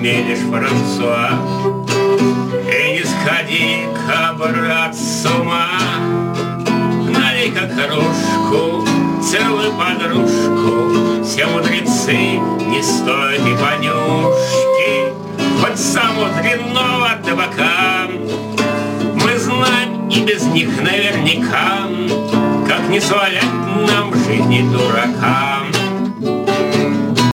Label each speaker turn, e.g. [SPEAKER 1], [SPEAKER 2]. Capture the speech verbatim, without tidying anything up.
[SPEAKER 1] умелишь, Франсуа. И не сходи-ка, брат, с ума. Налей-ка кружку, целую подружку. Все мудрецы не стоят и понюшки, хоть самого табака. Мы знаем и без них наверняка, как не свалять нам в жизни дурака.